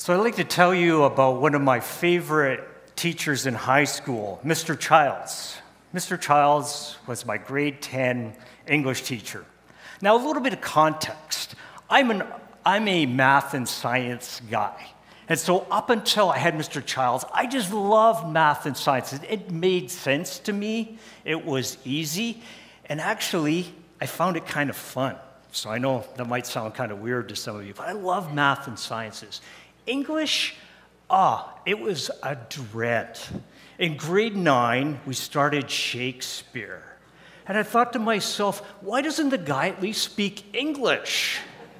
So I'd like to tell you about one of my favorite teachers in high school, Mr. Childs. Mr. Childs was my grade 10 English teacher. Now, a little bit of context. I'm a math and science guy. And so up until I had Mr. Childs, I just loved math and science. It made sense to me. It was easy. And actually, I found it kind of fun. So I know that might sound kind of weird to some of you, but I love math and sciences. English, it was a dread. In grade 9, we started Shakespeare. And I thought to myself, why doesn't the guy at least speak English?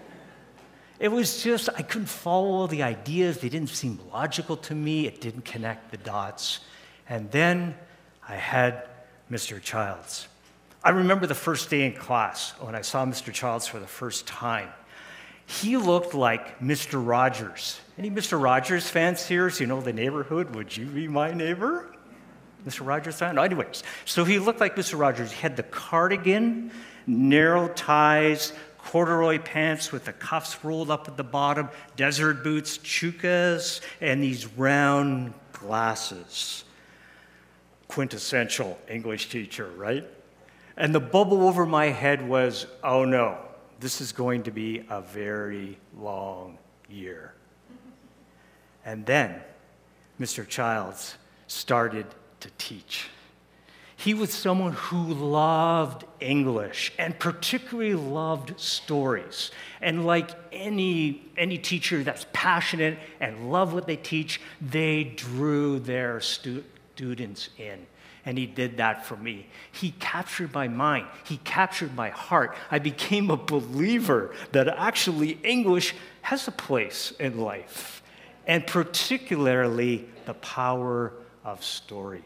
It was just, I couldn't follow the ideas. They didn't seem logical to me. It didn't connect the dots. And then I had Mr. Childs. I remember the first day in class when I saw Mr. Childs for the first time. He looked like Mr. Rogers. Any Mr. Rogers fans here? So you know the neighborhood? Would you be my neighbor? Mr. Rogers fan? No, anyways, so he looked like Mr. Rogers. He had the cardigan, narrow ties, corduroy pants with the cuffs rolled up at the bottom, desert boots, chukas, and these round glasses. Quintessential English teacher, right? And the bubble over my head was, oh no, this is going to be a very long year. And then Mr. Childs started to teach. He was someone who loved English and particularly loved stories. And like any teacher that's passionate and love what they teach, they drew their students in. And he did that for me. He captured my mind. He captured my heart. I became a believer that actually English has a place in life, and particularly the power of story.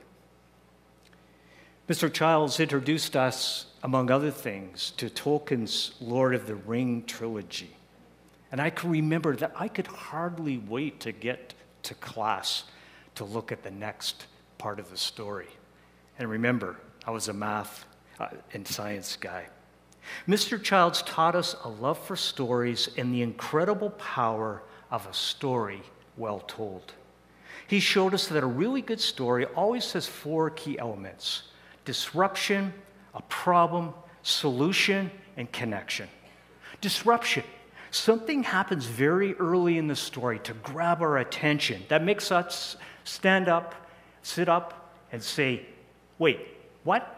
Mr. Childs introduced us, among other things, to Tolkien's Lord of the Ring trilogy. And I can remember that I could hardly wait to get to class to look at the next part of the story. And remember, I was a math and science guy. Mr. Childs taught us a love for stories and the incredible power of a story well told. He showed us that a really good story always has 4 key elements: disruption, a problem, solution, and connection. Disruption. Something happens very early in the story to grab our attention that makes us stand up, sit up, and say, wait, what?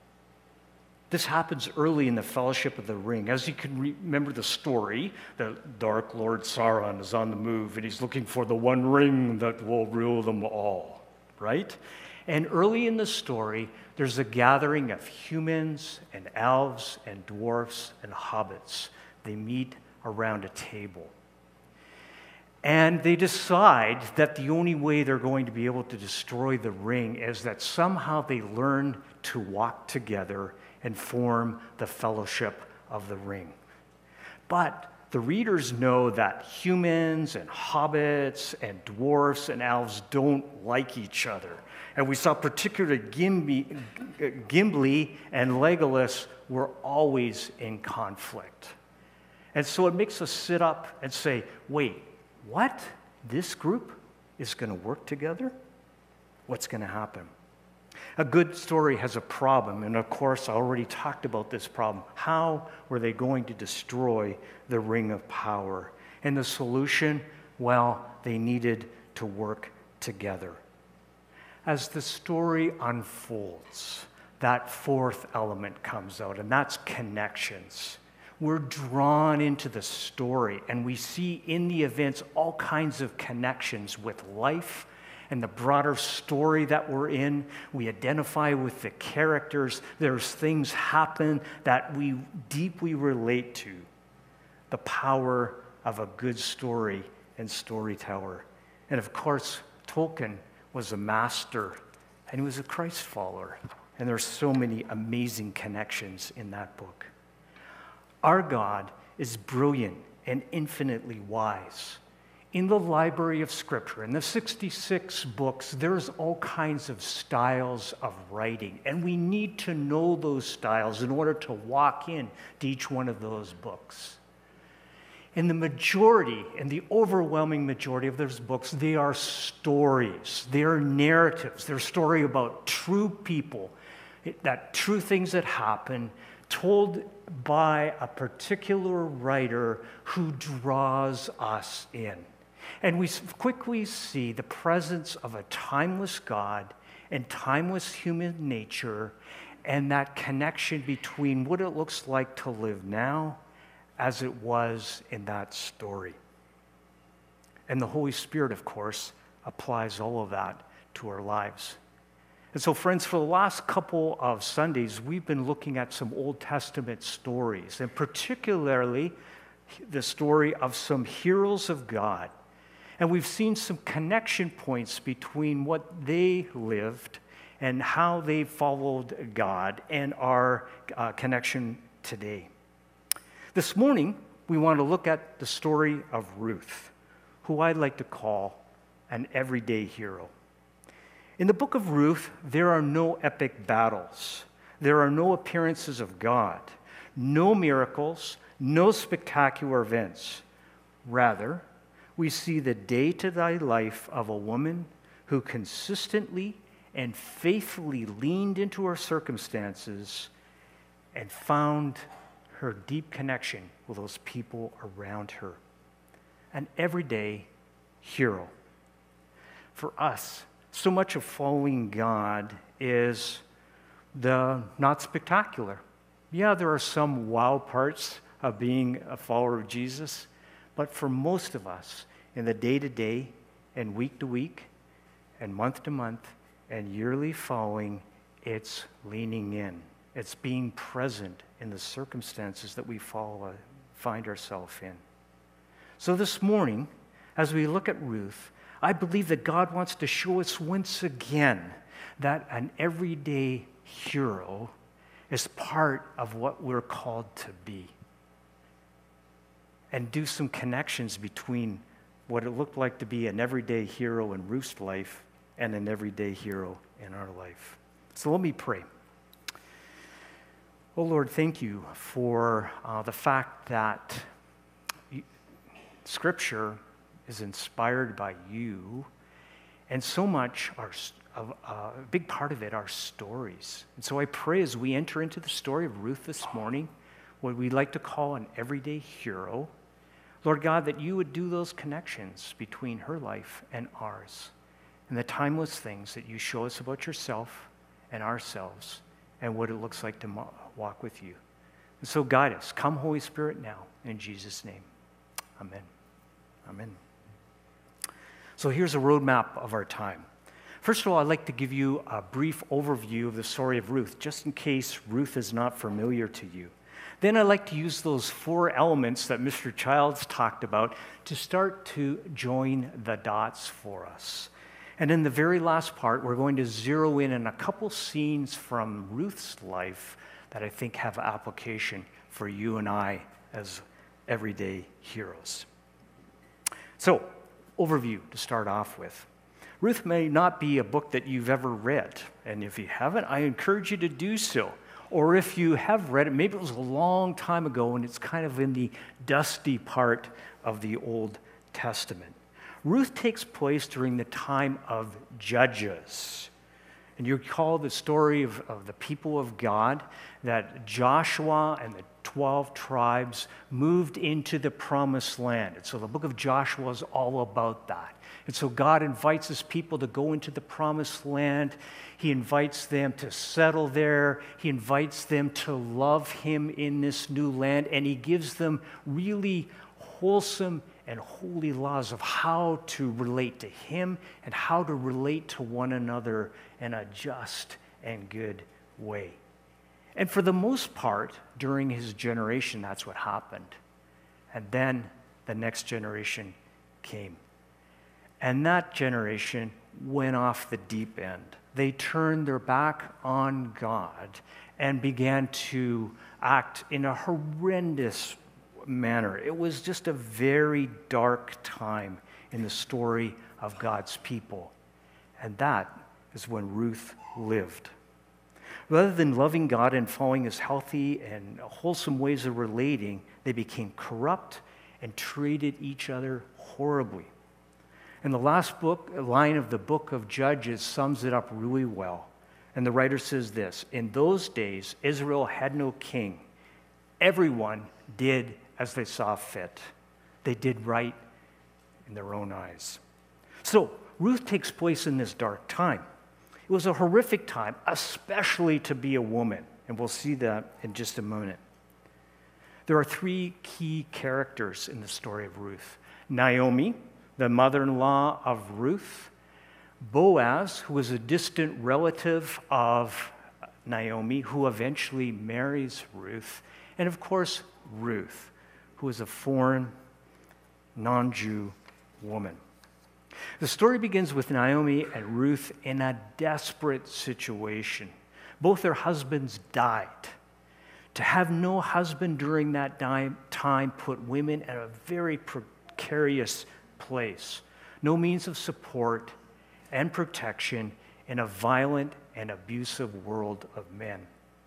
This happens early in the Fellowship of the Ring. As you can remember the story, the Dark Lord Sauron is on the move, and he's looking for the one ring that will rule them all, right? And early in the story, there's a gathering of humans and elves and dwarfs and hobbits. They meet around a table. And they decide that the only way they're going to be able to destroy the ring is that somehow they learn to walk together and form the Fellowship of the Ring. But the readers know that humans and hobbits and dwarfs and elves don't like each other. And we saw particularly Gimli and Legolas were always in conflict. And so it makes us sit up and say, wait, what? This group is going to work together? What's going to happen? A good story has a problem, and of course, I already talked about this problem. How were they going to destroy the Ring of Power? And the solution? Well, they needed to work together. As the story unfolds, that 4th element comes out, and that's connections. We're drawn into the story, and we see in the events all kinds of connections with life and the broader story that we're in. We identify with the characters. There's things happen that we deeply relate to. The power of a good story and storyteller. And of course, Tolkien was a master, and he was a Christ follower. And there's so many amazing connections in that book. Our God is brilliant and infinitely wise. In the library of Scripture, in the 66 books, there's all kinds of styles of writing, and we need to know those styles in order to walk in to each one of those books. In the majority, in the overwhelming majority of those books, they are stories. They are narratives. They're a story about true people, that true things that happen, told by a particular writer who draws us in. And we quickly see the presence of a timeless God and timeless human nature, and that connection between what it looks like to live now as it was in that story. And the Holy Spirit, of course, applies all of that to our lives. And so, friends, for the last couple of Sundays, we've been looking at some Old Testament stories, and particularly the story of some heroes of God. And we've seen some connection points between what they lived and how they followed God and our connection today. This morning, we want to look at the story of Ruth, who I'd like to call an everyday hero. In the book of Ruth, there are no epic battles. There are no appearances of God, no miracles, no spectacular events. Rather, we see the day-to-day life of a woman who consistently and faithfully leaned into her circumstances and found her deep connection with those people around her. An everyday hero. For us, so much of following God is the not spectacular. Yeah, there are some wow parts of being a follower of Jesus, but for most of us, in the day-to-day and week-to-week and month-to-month and yearly following, it's leaning in. It's being present in the circumstances that we find ourselves in. So this morning, as we look at Ruth, I believe that God wants to show us once again that an everyday hero is part of what we're called to be. And do some connections between what it looked like to be an everyday hero in Ruth's life and an everyday hero in our life. So let me pray. Oh Lord, thank you for the fact that Scripture is inspired by you, and so much a big part of it are stories. And so I pray as we enter into the story of Ruth this morning, what we like to call an everyday hero, Lord God, that you would do those connections between her life and ours, and the timeless things that you show us about yourself and ourselves and what it looks like to walk with you. And so guide us. Come, Holy Spirit, now, in Jesus' name. Amen. Amen. So here's a roadmap of our time. First of all, I'd like to give you a brief overview of the story of Ruth, just in case Ruth is not familiar to you. Then I'd like to use those 4 elements that Mr. Childs talked about to start to join the dots for us. And in the very last part, we're going to zero in on a couple scenes from Ruth's life that I think have application for you and I as everyday heroes. So, overview to start off with. Ruth may not be a book that you've ever read, and if you haven't, I encourage you to do so. Or if you have read it, maybe it was a long time ago and it's kind of in the dusty part of the Old Testament. Ruth takes place during the time of Judges. And you recall the story of the people of God, that Joshua and the 12 tribes moved into the promised land. And so the book of Joshua is all about that. And so God invites his people to go into the promised land. He invites them to settle there. He invites them to love him in this new land. And he gives them really wholesome and holy laws of how to relate to him and how to relate to one another in a just and good way. And for the most part, during his generation, that's what happened. And then the next generation came. And that generation went off the deep end. They turned their back on God and began to act in a horrendous manner. It was just a very dark time in the story of God's people. And that is when Ruth lived. Rather than loving God and following his healthy and wholesome ways of relating, they became corrupt and treated each other horribly. And the last line of the book of Judges sums it up really well. And the writer says this: in those days, Israel had no king. Everyone did as they saw fit. They did right in their own eyes. So Ruth takes place in this dark time. It was a horrific time, especially to be a woman. And we'll see that in just a moment. There are three key characters in the story of Ruth: Naomi, the mother-in-law of Ruth; Boaz, who was a distant relative of Naomi, who eventually marries Ruth; and of course, Ruth, who is a foreign, non-Jew woman. The story begins with Naomi and Ruth in a desperate situation. Both their husbands died. To have no husband during that time put women in a very precarious place. No means of support and protection in a violent and abusive world of men.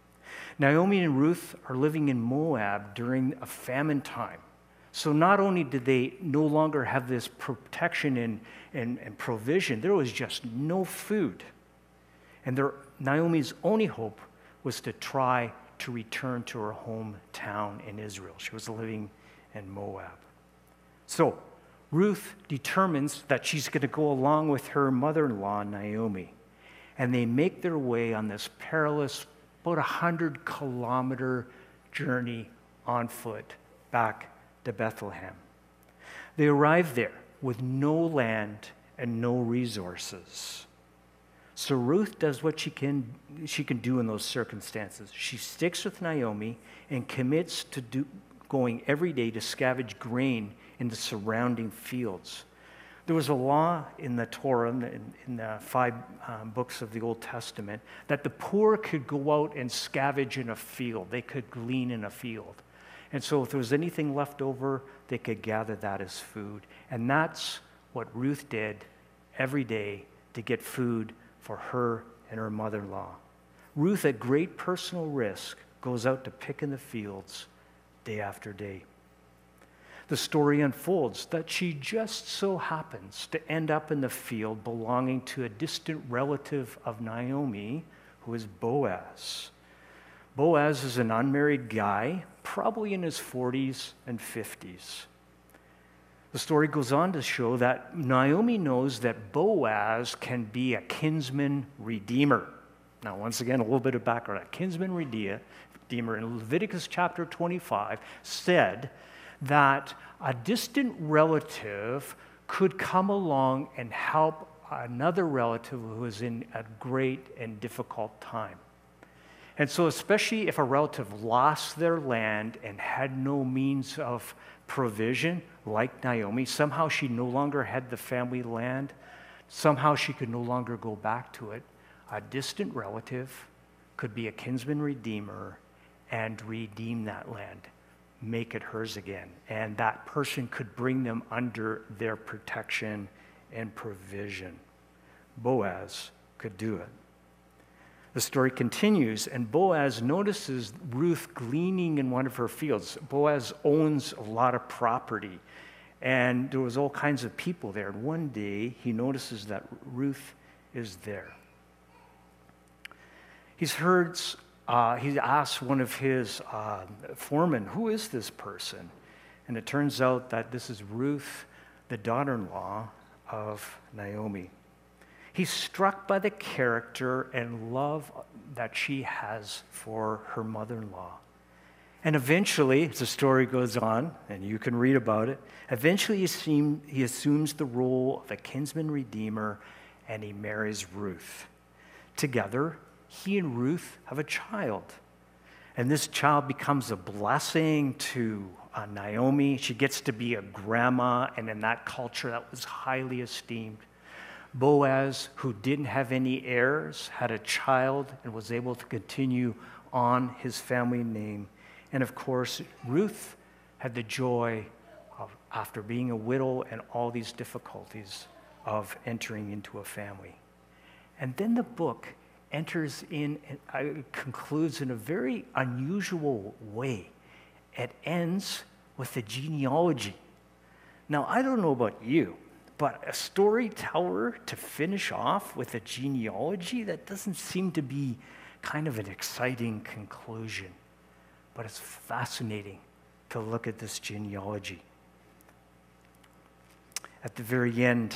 Naomi and Ruth are living in Moab during a famine time. So not only did they no longer have this protection and provision, there was just no food. And Naomi's only hope was to try to return to her hometown in Israel. She was living in Moab. So Ruth determines that she's going to go along with her mother-in-law, Naomi. And they make their way on this perilous, about 100-kilometer journey on foot back to Bethlehem. They arrive there with no land and no resources. So Ruth does what she can do in those circumstances. She sticks with Naomi and commits to going every day to scavenge grain in the surrounding fields. There was a law in the Torah, in the 5 books of the Old Testament, that the poor could go out and scavenge in a field. They could glean in a field. And so if there was anything left over, they could gather that as food. And that's what Ruth did every day to get food for her and her mother-in-law. Ruth, at great personal risk, goes out to pick in the fields day after day. The story unfolds that she just so happens to end up in the field belonging to a distant relative of Naomi, who is Boaz. Boaz is an unmarried guy, probably in his 40s and 50s. The story goes on to show that Naomi knows that Boaz can be a kinsman redeemer. Now, once again, a little bit of background. A kinsman redeemer in Leviticus chapter 25 said that a distant relative could come along and help another relative who is in a great and difficult time. And so especially if a relative lost their land and had no means of provision, like Naomi, somehow she no longer had the family land, somehow she could no longer go back to it, a distant relative could be a kinsman redeemer and redeem that land, make it hers again. And that person could bring them under their protection and provision. Boaz could do it. The story continues, and Boaz notices Ruth gleaning in one of her fields. Boaz owns a lot of property, and there was all kinds of people there. And one day, he notices that Ruth is there. He asks one of his foremen, who is this person? And it turns out that this is Ruth, the daughter-in-law of Naomi. He's struck by the character and love that she has for her mother-in-law. And eventually, as the story goes on, and you can read about it, eventually he assumes the role of a kinsman redeemer and he marries Ruth. Together, he and Ruth have a child. And this child becomes a blessing to Naomi. She gets to be a grandma, and in that culture, that was highly esteemed. Boaz, who didn't have any heirs, had a child and was able to continue on his family name. And of course, Ruth had the joy of, after being a widow and all these difficulties, of entering into a family. And then the book enters in, concludes in a very unusual way. It ends with the genealogy Now, I don't know about you, but a storyteller to finish off with a genealogy, that doesn't seem to be kind of an exciting conclusion. But it's fascinating to look at this genealogy. At the very end,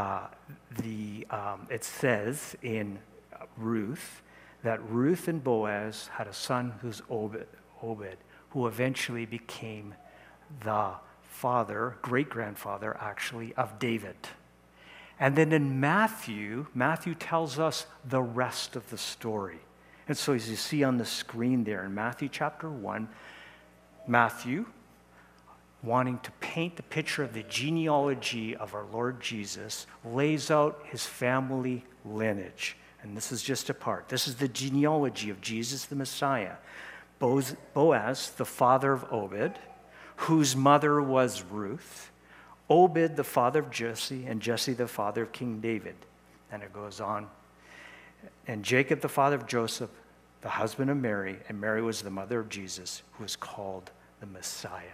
it says in Ruth that Ruth and Boaz had a son who's Obed, who eventually became the great-grandfather actually, of David. And then in Matthew tells us the rest of the story. And so as you see on the screen there in Matthew chapter 1, Matthew, wanting to paint the picture of the genealogy of our Lord Jesus, lays out his family lineage. And this is just a part. This is the genealogy of Jesus the Messiah. Boaz, the father of Obed, whose mother was Ruth. Obed, the father of Jesse, and Jesse, the father of King David. And it goes on. And Jacob, the father of Joseph, the husband of Mary, and Mary was the mother of Jesus, who is called the Messiah.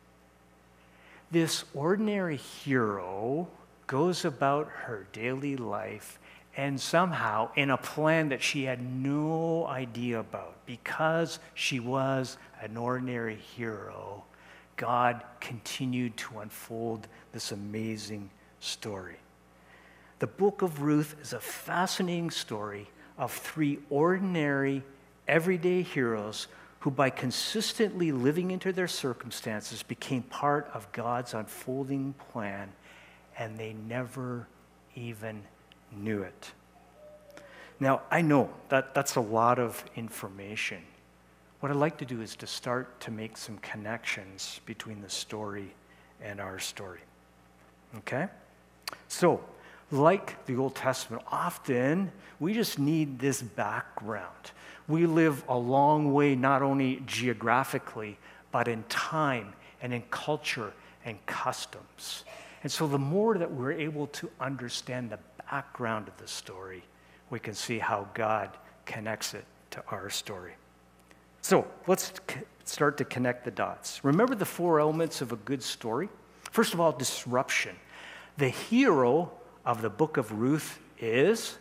This ordinary hero goes about her daily life, and somehow in a plan that she had no idea about, because she was an ordinary hero, God continued to unfold this amazing story. The book of Ruth is a fascinating story of three ordinary, everyday heroes who, by consistently living into their circumstances, became part of God's unfolding plan, and they never even knew it. Now, I know that that's a lot of information. What I'd like to do is to start to make some connections between the story and our story. Okay? So, like the Old Testament, often we just need this background. We live a long way, not only geographically, but in time and in culture and customs. And so the more that we're able to understand the background of the story, we can see how God connects it to our story. So let's start to connect the dots. Remember the four elements of a good story? First of all, disruption. The hero of the book of Ruth is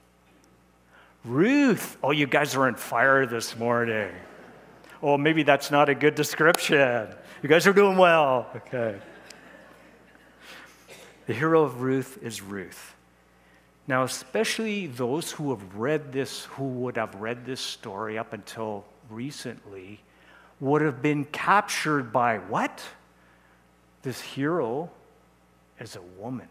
Ruth. Oh, you guys are on fire this morning. Oh, maybe that's not a good description. You guys are doing well. Okay. The hero of Ruth is Ruth. Now, especially those who would have read this story up until recently, would have been captured by what? This hero is a woman.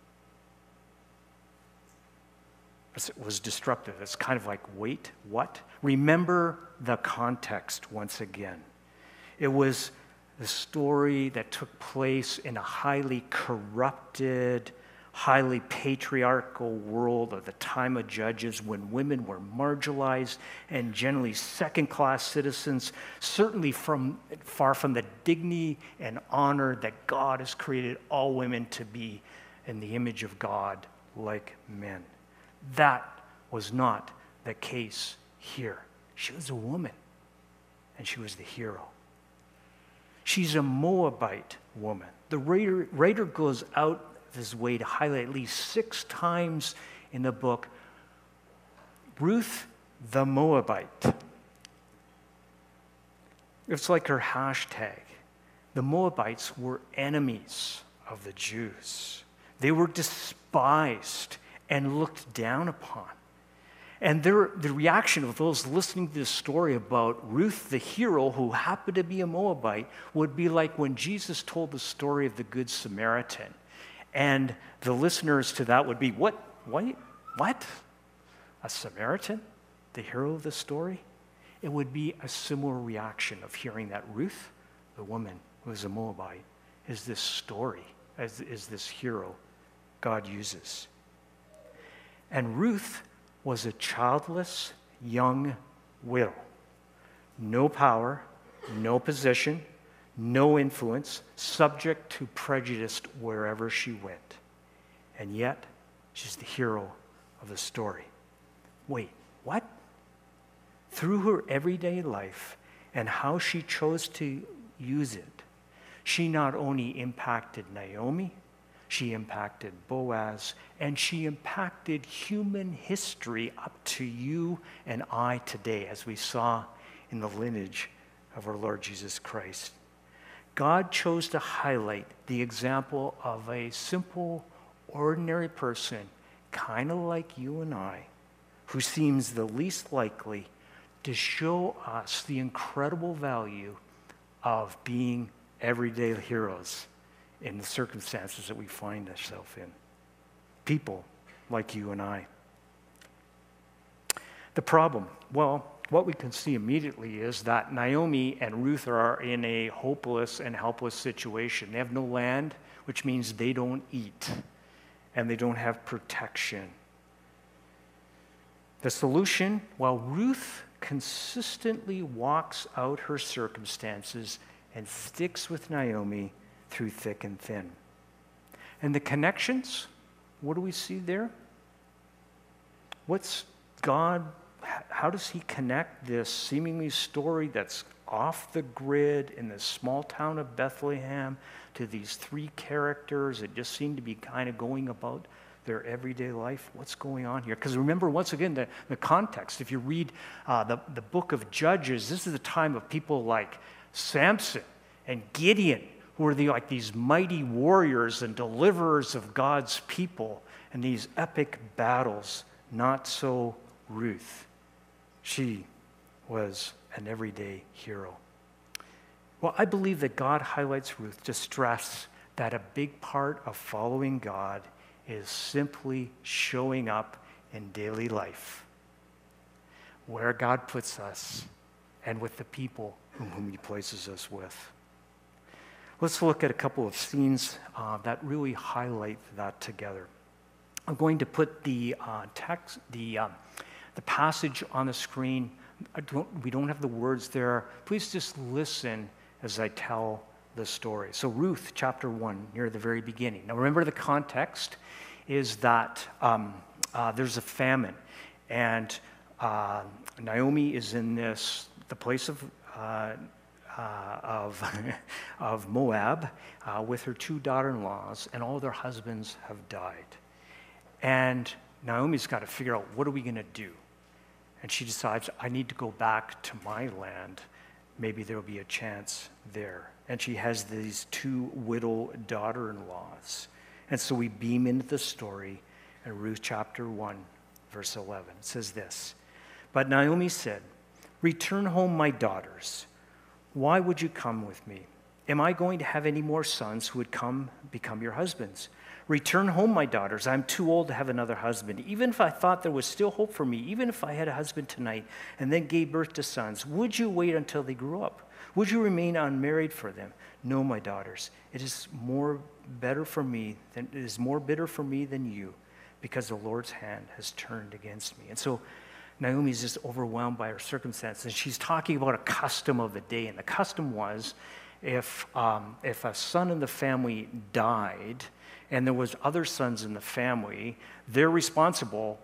It was disruptive. It's kind of like, wait, what? Remember the context once again. It was the story that took place in a highly corrupted, highly patriarchal world of the time of Judges, when women were marginalized and generally second-class citizens, certainly far from the dignity and honor that God has created all women to be in the image of God like men. That was not the case here. She was a woman, and she was the hero. She's a Moabite woman. The writer goes out his way to highlight at least 6 times in the book, Ruth the Moabite. It's like her hashtag. The Moabites were enemies of the Jews. They were despised and looked down upon. And the reaction of those listening to this story about Ruth, the hero, who happened to be a Moabite, would be like when Jesus told the story of the Good Samaritan. And the listeners to that would be, what? A Samaritan? The hero of the story? It would be a similar reaction of hearing that Ruth, the woman who is a Moabite, is this story, is this hero God uses. And Ruth was a childless young widow. No power, no position, no influence, subject to prejudice wherever she went. And yet, she's the hero of the story. Wait, what? Through her everyday life and how she chose to use it, She not only impacted Naomi, she impacted Boaz, and she impacted human history up to you and I today, as we saw in the lineage of our Lord Jesus Christ. God chose to highlight the example of a simple, ordinary person, kind of like you and I, who seems the least likely to show us the incredible value of being everyday heroes in the circumstances that we find ourselves in. People like you and I. The problem, well, what we can see immediately is that Naomi and Ruth are in a hopeless and helpless situation. They have no land, which means they don't eat, and they don't have protection. The solution, well, Ruth consistently walks out her circumstances and sticks with Naomi through thick and thin. And the connections, what do we see there? What's God, how does he connect this seemingly story that's off the grid in the small town of Bethlehem to these three characters that just seem to be kind of going about their everyday life? What's going on here? Because remember, once again, the context. If you read the book of Judges, this is the time of people like Samson and Gideon, who are like these mighty warriors and deliverers of God's people in these epic battles. Not so Ruth. She was an everyday hero. Well, I believe that God highlights Ruth to stress that a big part of following God is simply showing up in daily life, where God puts us and with the people whom he places us with. Let's look at a couple of scenes that really highlight that together. I'm going to put the text, the passage on the screen. We don't have the words there. Please just listen as I tell the story. So Ruth, chapter 1, near the very beginning. Now remember, the context is that there's a famine, and Naomi is in the place of Moab with her two daughter-in-laws, and all their husbands have died. And Naomi's got to figure out, what are we going to do? And she decides, I need to go back to my land. Maybe there'll be a chance there. And she has these two widow daughter-in-laws. And so we beam into the story in Ruth chapter 1, verse 11. It says this, "But Naomi said, 'Return home, my daughters. Why would you come with me? Am I going to have any more sons who would become your husbands? Return home, my daughters. I'm too old to have another husband. Even if I thought there was still hope for me, even if I had a husband tonight and then gave birth to sons, would you wait until they grew up? Would you remain unmarried for them? No, my daughters. It is more bitter for me than you, because the Lord's hand has turned against me.'" And so Naomi's just overwhelmed by her circumstances. And she's talking about a custom of the day. And the custom was, if a son in the family died and there was other sons in the family, their responsibility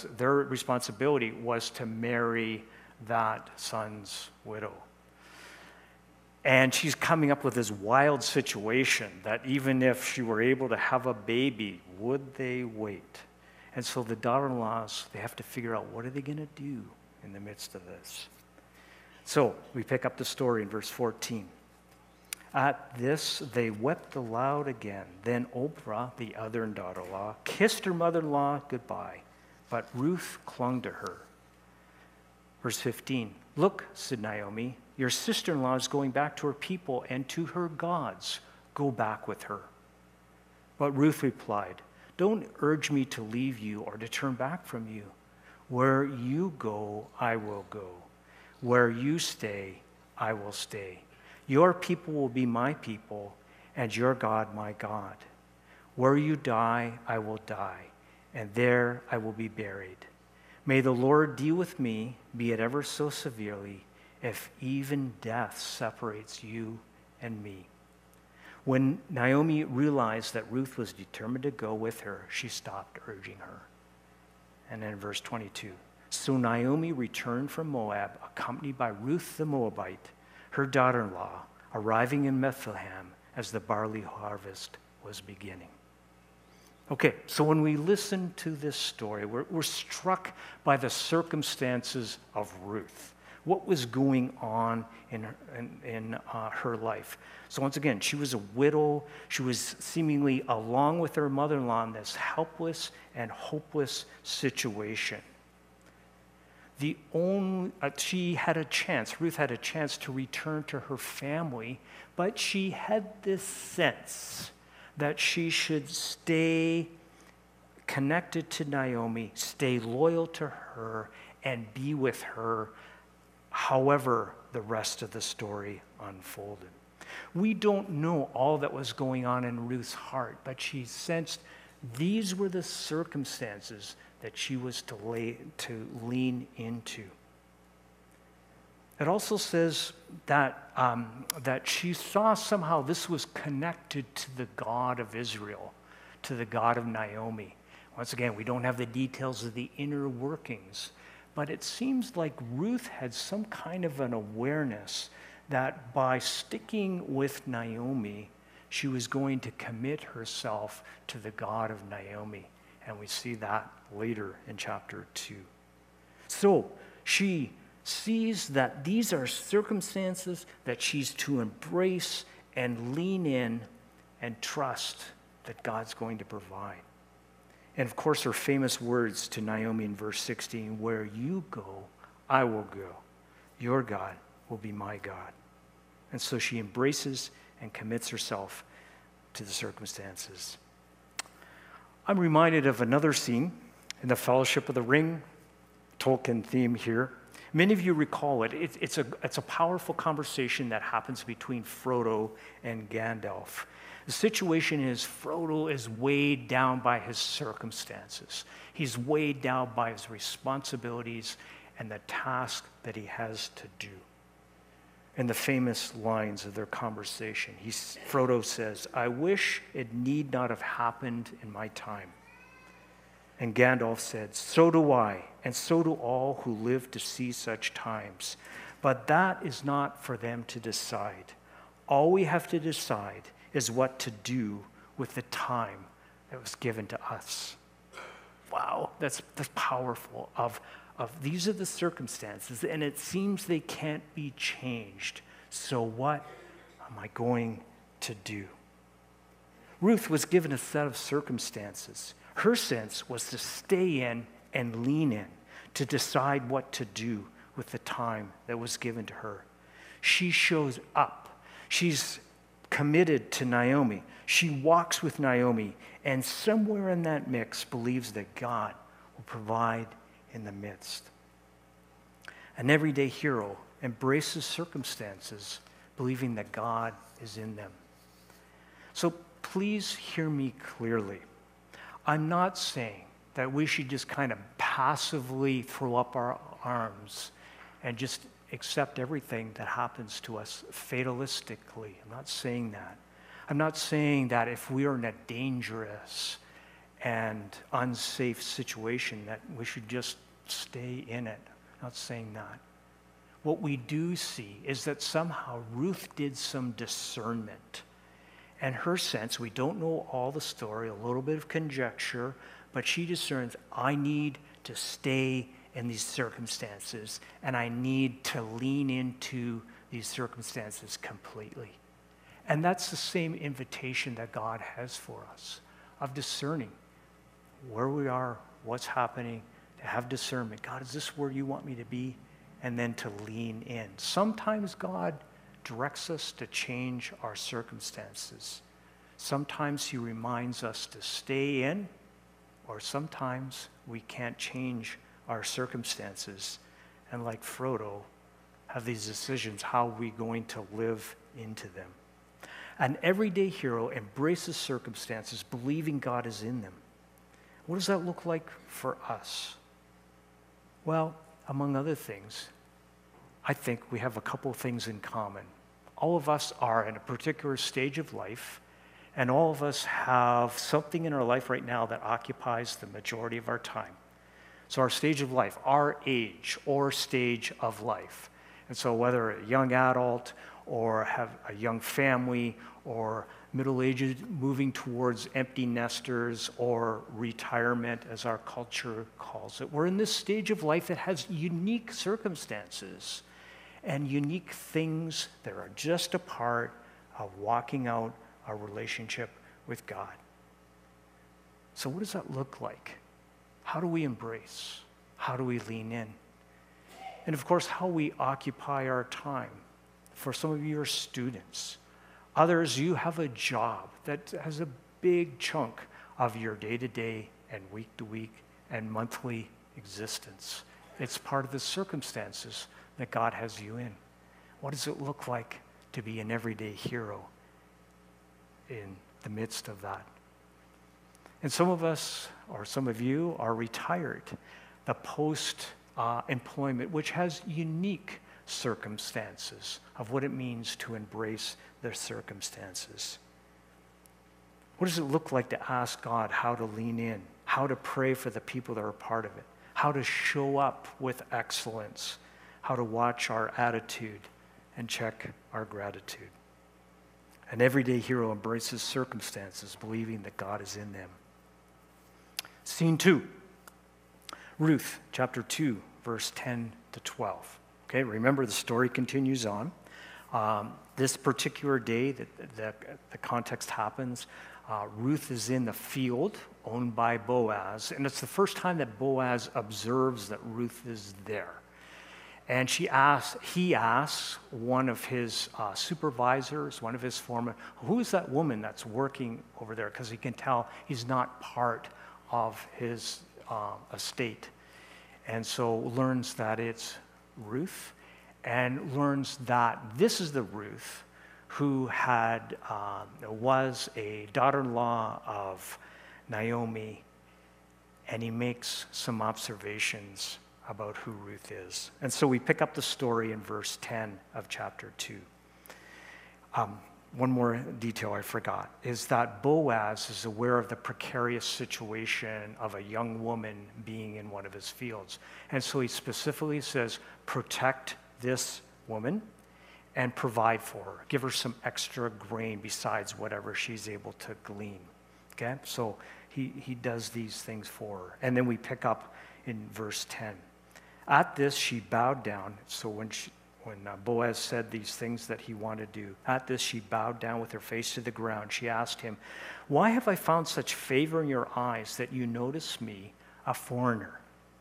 was to marry that son's widow. And she's coming up with this wild situation that even if she were able to have a baby, would they wait? And so the daughter-in-laws, they have to figure out, what are they going to do in the midst of this? So we pick up the story in verse 14. "At this, they wept aloud again. Then Oprah, the other daughter-in-law, kissed her mother-in-law goodbye, but Ruth clung to her." Verse 15, "Look," said Naomi, "your sister-in-law is going back to her people and to her gods. Go back with her." But Ruth replied, "Don't urge me to leave you or to turn back from you. Where you go, I will go. Where you stay, I will stay. Your people will be my people, and your God my God. Where you die, I will die, and there I will be buried. May the Lord deal with me, be it ever so severely, if even death separates you and me." When Naomi realized that Ruth was determined to go with her, she stopped urging her. And then verse 22, "So Naomi returned from Moab, accompanied by Ruth the Moabite, her daughter-in-law. Arriving in Bethlehem, as the barley harvest was beginning. Okay, so when we listen to this story, we're struck by the circumstances of Ruth. What was going on in her life? So once again, she was a widow. She was seemingly, along with her mother-in-law, in this helpless and hopeless situation. She had a chance, Ruth had a chance to return to her family, but she had this sense that she should stay connected to Naomi, stay loyal to her, and be with her however the rest of the story unfolded. We don't know all that was going on in Ruth's heart, but she sensed these were the circumstances that she was to lean into. It also says that she saw somehow this was connected to the God of Israel, to the God of Naomi. Once again, we don't have the details of the inner workings, but it seems like Ruth had some kind of an awareness that by sticking with Naomi, she was going to commit herself to the God of Naomi. And we see that later in chapter 2. So she sees that these are circumstances that she's to embrace and lean in and trust that God's going to provide. And of course, her famous words to Naomi in verse 16, where you go, I will go. Your God will be my God. And so she embraces and commits herself to the circumstances. I'm reminded of another scene in the Fellowship of the Ring, Tolkien theme here. Many of you recall it. It's a powerful conversation that happens between Frodo and Gandalf. The situation is Frodo is weighed down by his circumstances. He's weighed down by his responsibilities and the task that he has to do. In the famous lines of their conversation, Frodo says, I wish it need not have happened in my time. And Gandalf said, so do I, and so do all who live to see such times. But that is not for them to decide. All we have to decide is what to do with the time that was given to us. Wow, that's powerful. Of these are the circumstances, and it seems they can't be changed. So what am I going to do? Ruth was given a set of circumstances. Her sense was to stay in and lean in, to decide what to do with the time that was given to her. She shows up. She's committed to Naomi. She walks with Naomi, and somewhere in that mix believes that God will provide in the midst. An everyday hero embraces circumstances, believing that God is in them. So please hear me clearly. I'm not saying that we should just kind of passively throw up our arms and just accept everything that happens to us fatalistically. I'm not saying that. I'm not saying that if we are in a dangerous and unsafe situation that we should just stay in it. I'm not saying that. What we do see is that somehow Ruth did some discernment. And her sense, we don't know all the story, a little bit of conjecture, but she discerns, I need to stay in these circumstances, and I need to lean into these circumstances completely. And that's the same invitation that God has for us, of discerning where we are, what's happening, to have discernment. God, is this where you want me to be? And then to lean in. Sometimes God directs us to change our circumstances. Sometimes he reminds us to stay in, or sometimes we can't change our circumstances. And like Frodo, have these decisions, how are we going to live into them? An everyday hero embraces circumstances, believing God is in them. What does that look like for us? Well, among other things, I think we have a couple things in common. All of us are in a particular stage of life, and all of us have something in our life right now that occupies the majority of our time. So our stage of life, our age or stage of life. And so whether a young adult or have a young family, or middle-aged moving towards empty nesters, or retirement, as our culture calls it. We're in this stage of life that has unique circumstances and unique things that are just a part of walking out our relationship with God. So what does that look like? How do we embrace? How do we lean in? And of course, how we occupy our time. For some of you are students. Others, you have a job that has a big chunk of your day-to-day and week-to-week and monthly existence. It's part of the circumstances that God has you in. What does it look like to be an everyday hero in the midst of that? And some of us, or some of you, are retired. The post-employment, which has unique circumstances of what it means to embrace their circumstances. What does it look like to ask God how to lean in, how to pray for the people that are part of it, how to show up with excellence, how to watch our attitude and check our gratitude? An everyday hero embraces circumstances, believing that God is in them. Scene 2, Ruth, chapter 2, verse 10 to 12. Okay, remember the story continues on. This particular day that the context happens, Ruth is in the field owned by Boaz, and it's the first time that Boaz observes that Ruth is there. And he asks one of his supervisors, one of his foremen, who is that woman that's working over there? Because he can tell he's not part of his estate. And so learns that it's Ruth, and learns that this is the Ruth who was a daughter-in-law of Naomi, and he makes some observations about who Ruth is. And so we pick up the story in verse 10 of chapter 2. One more detail I forgot is that Boaz is aware of the precarious situation of a young woman being in one of his fields. And so he specifically says, protect this woman and provide for her. Give her some extra grain besides whatever she's able to glean. Okay? So he does these things for her. And then we pick up in verse 10. At this, she bowed down. So when Boaz said these things that he wanted to do, at this she bowed down with her face to the ground. She asked him, "Why have I found such favor in your eyes that you notice me, a foreigner?"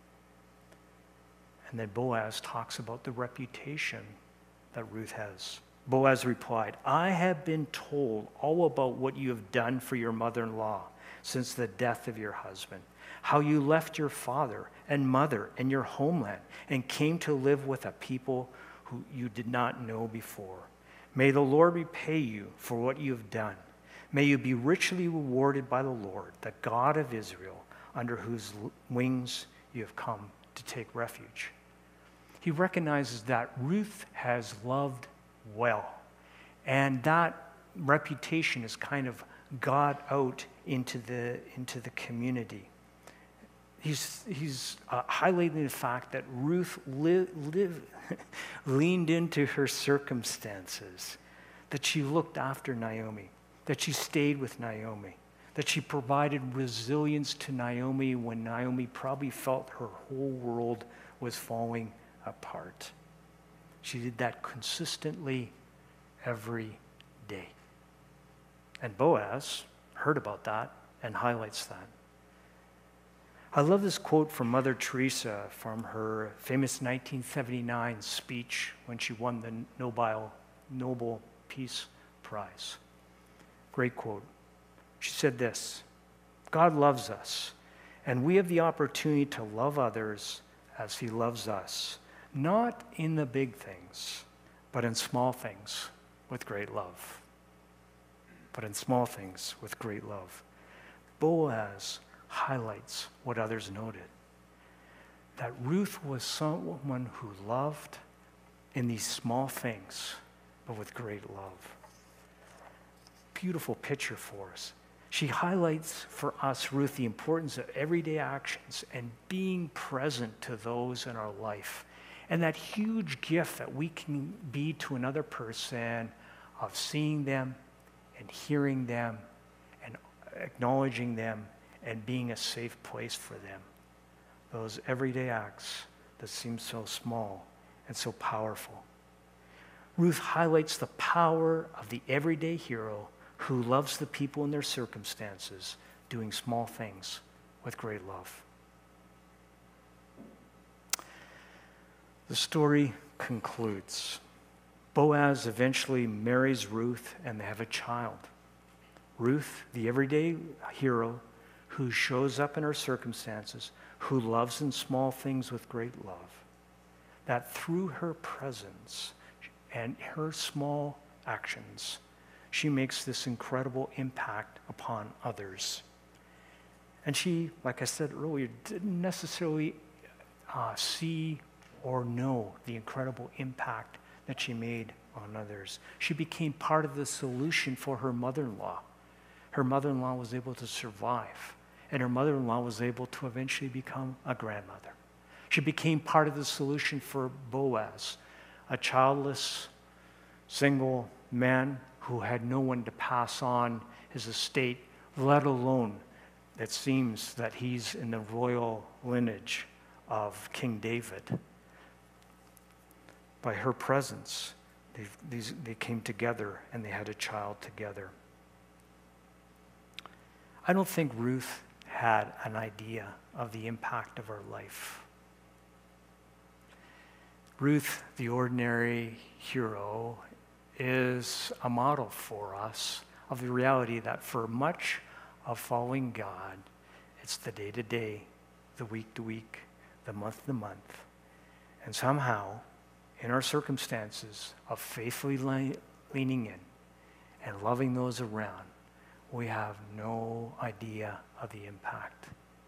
And then Boaz talks about the reputation that Ruth has. Boaz replied, "I have been told all about what you have done for your mother-in-law since the death of your husband, how you left your father and mother and your homeland and came to live with a people who you did not know before. May the Lord repay you for what you have done. May you be richly rewarded by the Lord, the God of Israel, under whose wings you have come to take refuge." He recognizes that Ruth has loved well, and that reputation is kind of got out into the community. He's highlighting the fact that Ruth leaned into her circumstances, that she looked after Naomi, that she stayed with Naomi, that she provided resilience to Naomi when Naomi probably felt her whole world was falling apart. She did that consistently every day. And Boaz heard about that and highlights that. I love this quote from Mother Teresa from her famous 1979 speech when she won the Nobel Peace Prize. Great quote. She said this, "God loves us, and we have the opportunity to love others as he loves us, not in the big things, but in small things with great love." But in small things with great love. Boaz highlights what others noted. That Ruth was someone who loved in these small things, but with great love. Beautiful picture for us. She highlights for us, Ruth, the importance of everyday actions and being present to those in our life And that huge gift that we can be to another person of seeing them and hearing them and acknowledging them and being a safe place for them. Those everyday acts that seem so small and so powerful. Ruth highlights the power of the everyday hero who loves the people in their circumstances, doing small things with great love. The story concludes. Boaz eventually marries Ruth and they have a child. Ruth, the everyday hero who shows up in her circumstances, who loves in small things with great love, that through her presence and her small actions, she makes this incredible impact upon others. And she, like I said earlier, didn't necessarily see or know the incredible impact that she made on others. She became part of the solution for her mother-in-law. Her mother-in-law was able to survive, and her mother-in-law was able to eventually become a grandmother. She became part of the solution for Boaz, a childless, single man who had no one to pass on his estate, let alone it seems that he's in the royal lineage of King David. By her presence, they came together and they had a child together. I don't think Ruth had an idea of the impact of her life. Ruth, the ordinary hero, is a model for us of the reality that for much of following God, it's the day-to-day, the week-to-week, the month-to-month. And somehow, in our circumstances of faithfully leaning in and loving those around, we have no idea of the impact.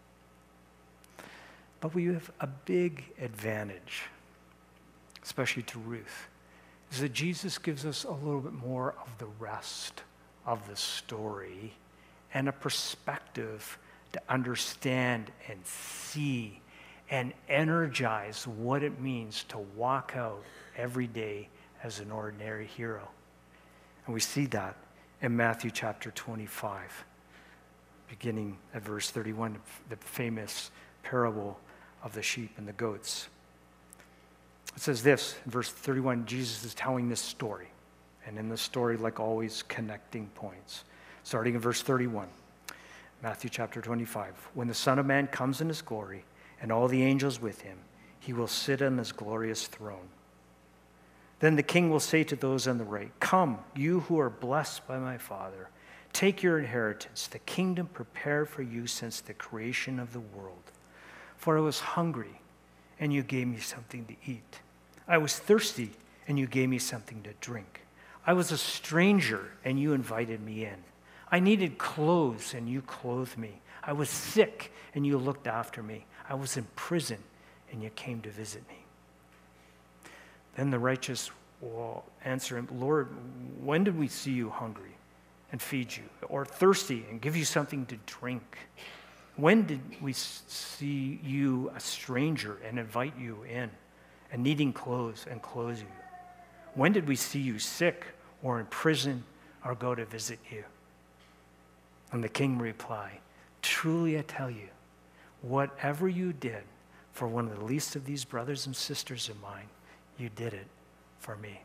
But we have a big advantage, especially to Ruth, is that Jesus gives us a little bit more of the rest of the story and a perspective to understand and see and energize what it means to walk out every day as an ordinary hero. And we see that in Matthew chapter 25, beginning at verse 31, the famous parable of the sheep and the goats. It says this, in verse 31, Jesus is telling this story. And in the story, like always, connecting points. Starting in verse 31, Matthew chapter 25. When the Son of Man comes in his glory, and all the angels with him, he will sit on his glorious throne. Then the king will say to those on the right, "Come, you who are blessed by my Father, take your inheritance, the kingdom prepared for you since the creation of the world. For I was hungry, and you gave me something to eat. I was thirsty, and you gave me something to drink. I was a stranger, and you invited me in. I needed clothes, and you clothed me. I was sick, and you looked after me. I was in prison, and you came to visit me." Then the righteous will answer him, "Lord, when did we see you hungry and feed you, or thirsty and give you something to drink? When did we see you a stranger and invite you in, and needing clothes and clothe you? When did we see you sick or in prison or go to visit you?" And the king replied, "Truly I tell you, whatever you did for one of the least of these brothers and sisters of mine, you did it for me."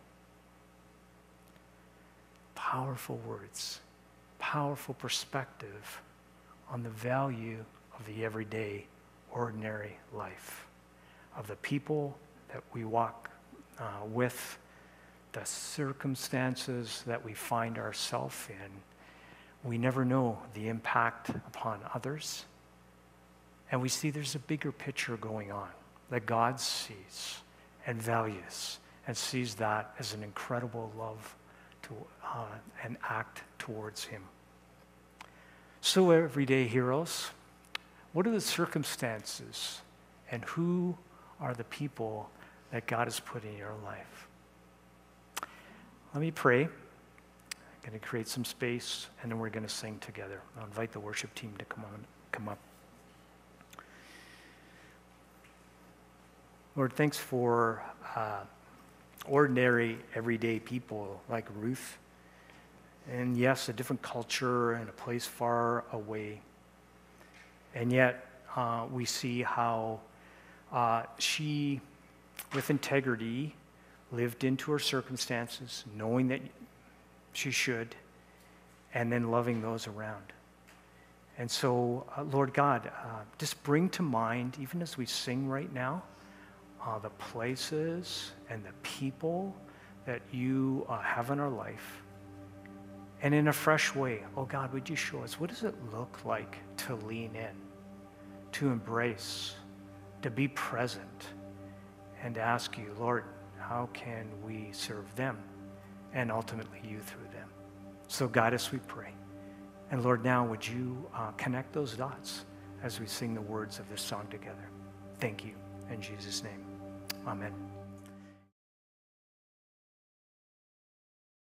Powerful words, powerful perspective on the value of the everyday, ordinary life, of the people that we walk with, the circumstances that we find ourselves in. We never know the impact upon others. And we see there's a bigger picture going on that God sees and values and sees that as an incredible love to and act towards him. So everyday heroes, what are the circumstances and who are the people that God has put in your life? Let me pray. I'm going to create some space and then we're going to sing together. I'll invite the worship team to come up. Lord, thanks for ordinary, everyday people like Ruth. And yes, a different culture and a place far away. And yet, we see how she, with integrity, lived into her circumstances, knowing that she should, and then loving those around. And so, Lord God, just bring to mind, even as we sing right now, the places and the people that you have in our life. And in a fresh way, oh God, would you show us, what does it look like to lean in, to embrace, to be present, and to ask you, Lord, how can we serve them and ultimately you through them? So guide us, we pray. And Lord, now would you connect those dots as we sing the words of this song together. Thank you. In Jesus' name, amen.